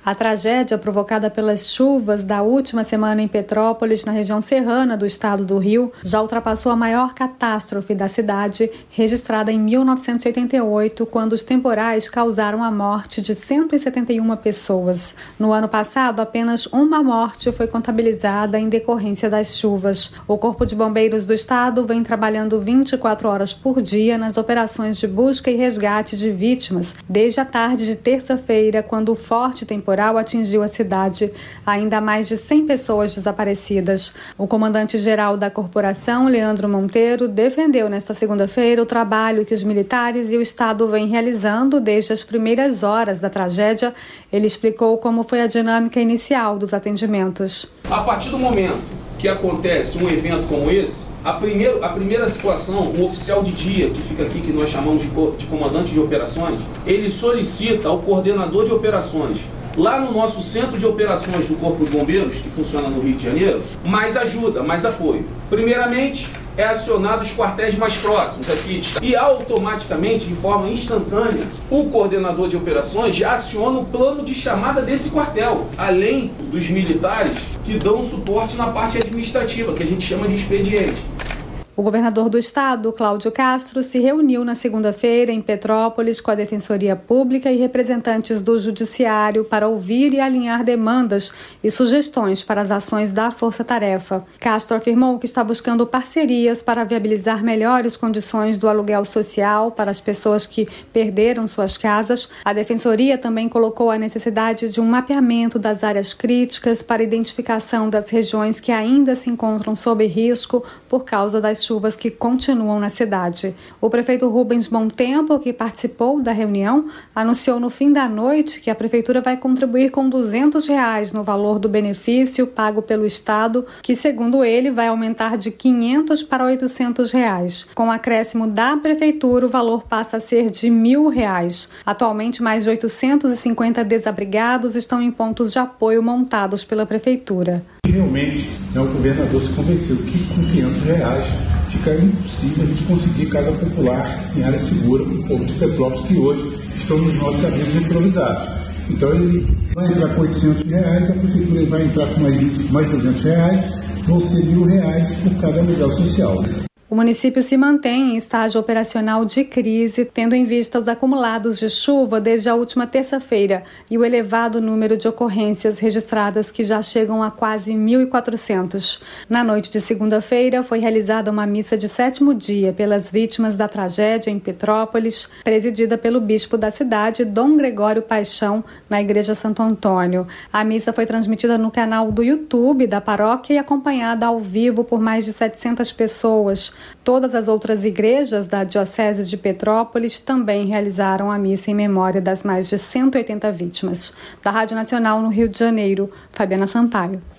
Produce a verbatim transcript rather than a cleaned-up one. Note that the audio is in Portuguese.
A tragédia provocada pelas chuvas da última semana em Petrópolis, na região serrana do estado do Rio, já ultrapassou a maior catástrofe da cidade, registrada em mil novecentos e oitenta e oito, quando os temporais causaram a morte de cento e setenta e uma pessoas. No ano passado, apenas uma morte foi contabilizada em decorrência das chuvas. O Corpo de Bombeiros do estado vem trabalhando vinte e quatro horas por dia nas operações de busca e resgate de vítimas, desde a tarde de terça-feira, quando o forte temporal atingiu a cidade. Ainda há mais de cem pessoas desaparecidas. O comandante-geral da corporação, Leandro Monteiro, defendeu nesta segunda-feira o trabalho que os militares e o Estado vêm realizando desde as primeiras horas da tragédia. Ele explicou como foi a dinâmica inicial dos atendimentos. A partir do momento que acontece um evento como esse, a, primeiro, a primeira situação, o oficial de dia, que fica aqui, que nós chamamos de, de comandante de operações, ele solicita ao coordenador de operações, lá no nosso centro de operações do Corpo de Bombeiros, que funciona no Rio de Janeiro, mais ajuda, mais apoio. Primeiramente, é acionado os quartéis mais próximos aqui e automaticamente, de forma instantânea, o coordenador de operações já aciona o plano de chamada desse quartel, além dos militares que dão suporte na parte administrativa, que a gente chama de expediente. O governador do estado, Cláudio Castro, se reuniu na segunda-feira em Petrópolis com a Defensoria Pública e representantes do Judiciário para ouvir e alinhar demandas e sugestões para as ações da Força Tarefa. Castro afirmou que está buscando parcerias para viabilizar melhores condições do aluguel social para as pessoas que perderam suas casas. A Defensoria também colocou a necessidade de um mapeamento das áreas críticas para identificação das regiões que ainda se encontram sob risco por causa das chuvas que continuam na cidade. O prefeito Rubens Bontempo, que participou da reunião, anunciou no fim da noite que a prefeitura vai contribuir com duzentos reais no valor do benefício pago pelo estado, que, segundo ele, vai aumentar de quinhentos para oitocentos reais. Com o acréscimo da prefeitura, o valor passa a ser de mil reais. Atualmente, mais de oitocentos e cinquenta desabrigados estão em pontos de apoio montados pela prefeitura. Realmente, né, o governador se convenceu que com quinhentos reais fica impossível a gente conseguir casa popular em área segura para o povo de Petrópolis, que hoje estão nos nossos abrigos improvisados. Então ele vai entrar com oitocentos reais, a prefeitura vai entrar com mais, vinte, mais duzentos reais, vão ser mil reais por cada aluguel social. O município se mantém em estágio operacional de crise, tendo em vista os acumulados de chuva desde a última terça-feira e o elevado número de ocorrências registradas, que já chegam a quase mil e quatrocentos. Na noite de segunda-feira, foi realizada uma missa de sétimo dia pelas vítimas da tragédia em Petrópolis, presidida pelo bispo da cidade, Dom Gregório Paixão, na Igreja Santo Antônio. A missa foi transmitida no canal do YouTube da paróquia e acompanhada ao vivo por mais de setecentas pessoas. Todas as outras igrejas da Diocese de Petrópolis também realizaram a missa em memória das mais de cento e oitenta vítimas. Da Rádio Nacional no Rio de Janeiro, Fabiana Sampaio.